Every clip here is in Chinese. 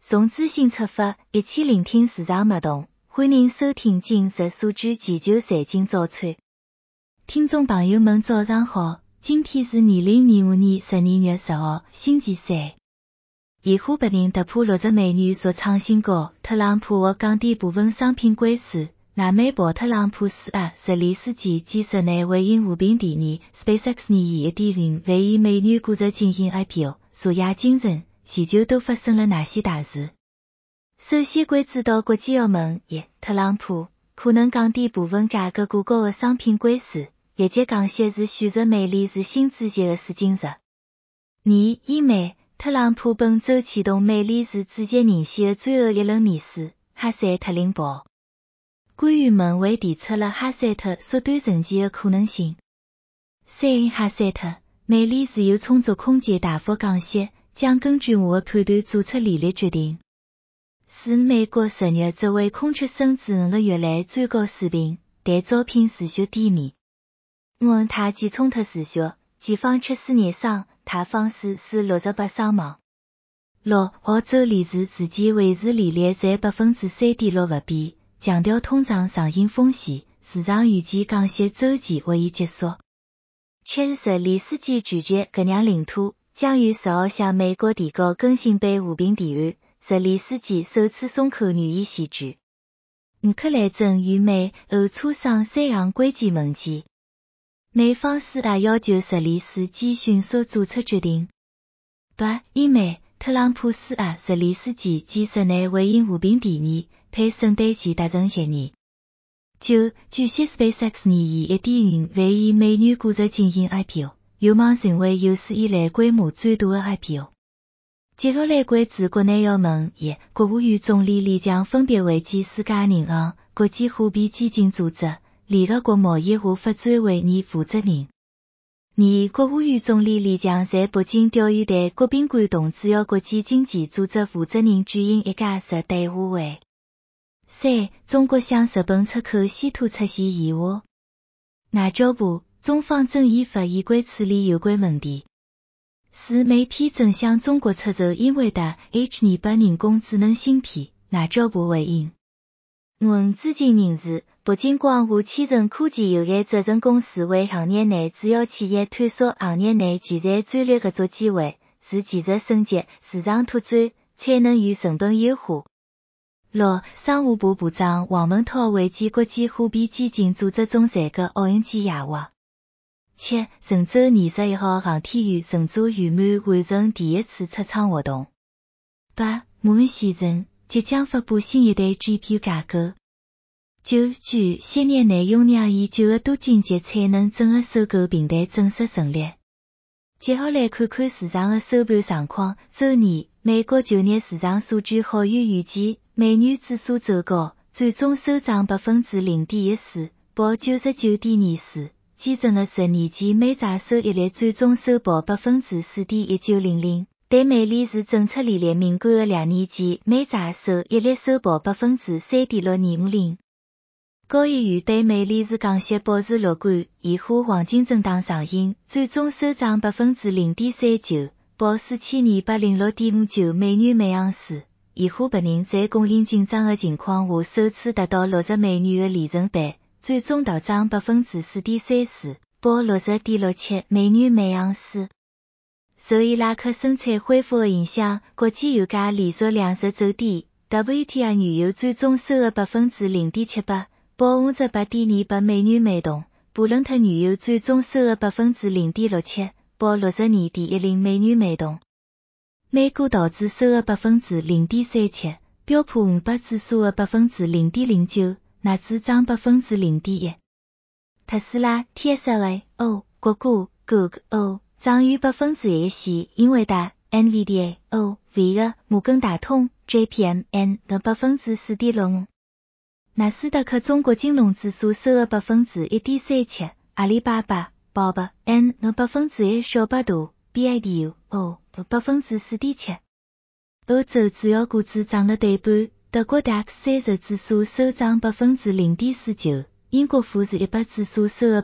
从资讯出发，一起聆听市场脉动。欢迎收听今日数据全球财经早餐。听众朋友们早上好，今天是2025年12月10号，星期三。盐湖白银突破60美元所创新高，特朗普或降低部分商品关税。南美报特朗普4日历史期坚持内回应和平第二 ，SpaceX 拟以1.5万亿美元估值进行 IPO。昨夜今晨，全球都发生了哪些大事？首先关注到国际澳门特朗普可能降低部分价格过高的商品关税，业界讲些是选择美联是新主席的试金石。英美特朗普本周启动美联是主席任期的最后一轮面试，哈塞特领报。官员们为提出了哈塞特缩短任期的可能性。哈塞特，美联是有充足空间大幅降息，将根据我的判断做出利率决定。美国10月职位空缺升至5个月来最高水平，但招聘持续低迷。他既冲突持续，检方74人伤，他方是68伤亡。澳洲理事自己维持利率在 3.6% 不变，强调通胀上行风险，市场预计降息周期会已结束。70理事局拒绝搿样领土，将于10号向美国提交更新版和平提案。10理事局首次松口愿意选举。乌克兰正与美欧磋商3项关键文件。美方也要求10理事局迅速做出决定。英美特朗普10理事局坚持内回应和平第二，配圣诞节达成协议。据悉 SpaceX 拟以1.5万亿美元估值进行 IPO， 有望成为有史以来规模最大的 IPO。接下来关注国内要闻国务院总理李强分别会见世界银行、国际货币基金组织、联合国贸易和发展会议负责人。国务院总理李强在北京钓鱼台国宾馆同主要国际经济组织负责人举行一加10对话会。中国向日本出口稀土出现疑惑。外交部、中方正依法严规处理有关问题。美批准向中国出售英伟达 H28 人工智能芯片，外交部回应。知情人士，北京光华千城科技有限责任公司为行业内主要企业探索行业内全产战略合作机会，如技术升级、市场拓展、产能与成本优化。商务部部长王文涛会见国际货币基金组织总裁的奥运健夜话。郑州21号航天员乘坐圆满完成第一次出舱活动。马云先生即将发布新一代 GPU 架构。据3年内用量以9个多斤级产能整合收购平台正式成立。接下来看看市场的收盘状况。周二，美国9月市场数据好于预期，美元指数走高，最终收涨 0.14%， 报 99.24。基准的10年期美债收益率最终收报 4.1900， 但美联储政策利率敏感的2年期美债收益率收报 3.650%。交易员对美联储降息保持乐观，现货黄金震荡上行，最终收涨 0.39%， 报 4206.59 美元每盎司。现货白银在供应紧张的情况下首次达到60美元的里程碑，最终大涨 4.34%， 报 60.67 美元每盎司。受伊拉克生产恢复的影响，国际油价连续2日走低， WTI 原油最终收了 0.78%， 报 58.28 美元每桶，布伦特原油最终收了 0.67%， 报 62.10 美元每桶。美股道指收了 0.37%， 标普500指数的 0.09%， 纳指涨 0.1%。特斯拉、TSLA、谷歌、Google、涨逾 1%， 英伟达、NVIDIA、Nvidia、摩根大通、JPMN 的 4.65%。纳斯达克中国金融指数收了 1.37%， 阿里巴巴、宝宝、N 的 1%， 小百度、BIDU、4.7%。欧洲主要股指涨了对半，德国 DAX 30指数收涨 0.49%， 英国富时100指数收了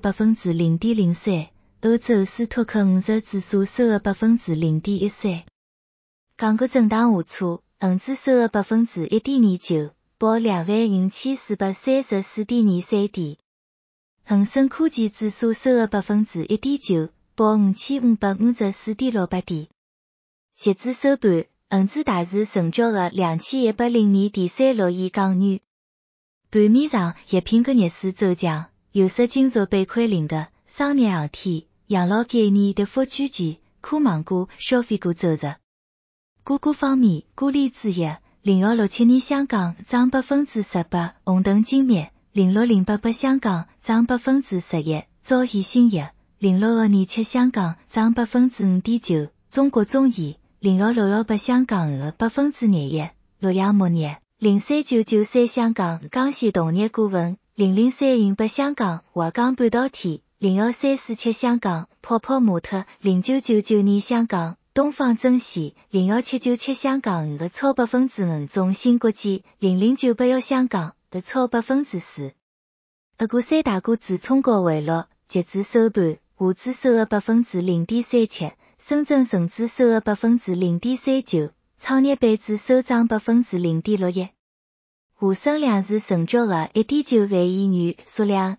0.03%， 欧洲斯托克50指数收了 0.13%。港股震荡下挫， 恒指收入 1.29%， 报 25,434.23 点。恒生科技指数收入 1.9%， 报 5,554.68 点。截至收盘，恒指大市成交额 2,102.36 亿港元。盘面上，药品个热势走强，有色金属板块领的商业航天、养老概念的复居期、科网股、消费股走弱。股价方面，钴锂制药0667年香港涨 18%， 鸿腾精密06088香港涨 11%， 兆禧新药06227香港涨 5.9%， 中国中医01618香港额 21%， 洛阳钼业03993香港江西动业股份00308香港华港半导体01347香港泡泡玛特0999年香港东方珍稀01797香港额超 5%， 中芯国际00981香港的超 4%。俄股三大股指冲高回落，截至收盘，沪指收入 0.37%， 深圳成指收入 0.39%， 创业板指收涨 0.61%。沪深两市成交额 1.9 万亿元，数量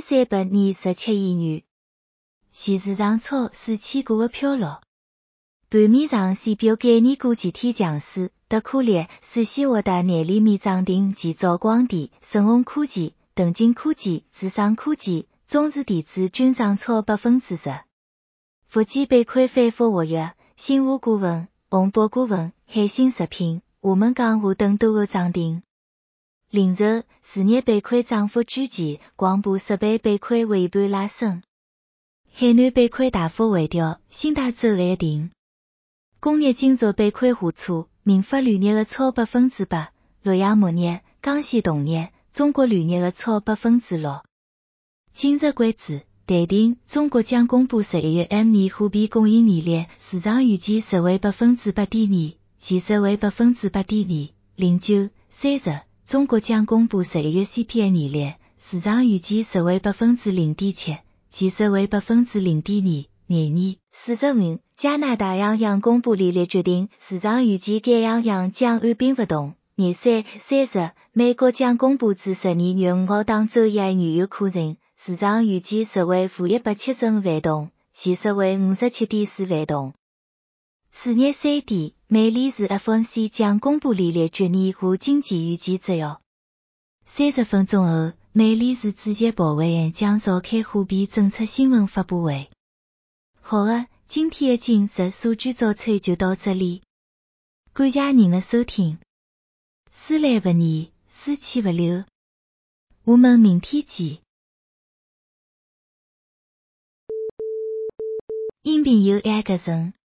1327亿元。现市场超4000股的飘落。盘面上 CPU 概念股集体强势，德科列、陕西沃达内里米涨停及兆光电、盛虹科技、腾金科技、智商科技、中视电子均涨超 10%。科技板块反复活跃，新华股份、宏博股份、海星食品、华门港华等都有涨停。零售、事业板块涨幅居前，广播设备板块尾盘拉升。海南板块大幅回调，新大洲跌停。工业金属板块下挫，民发铝业的超 8%， 洛阳钼业、江西动业、中国铝业的超 6%。今日关注淡定，中国将公布11月 M 年货币供应年率，市场预计实为 8.2%， 其实为 8.2.09。30中国将公布11月 CPI 年率，市场预计实为 0.7%， 其实为 0.2%。廿二，45加拿大央行公布利率决定，市场预计该央行将按兵不动。廿三，30美国将公布至10年月5号当周一原油库存，市场预计实为-175万桶，其实为57.4万桶。4月3点，美联储 FOMC 将公布利率决议和经济预计摘要。30分钟后，美联储主席鲍威尔将召开货币政策新闻发布会。好的，今天的今日数据早餐就到这里，感谢您的收听。思来不腻，思气不溜，我们明天见。音频由爱格森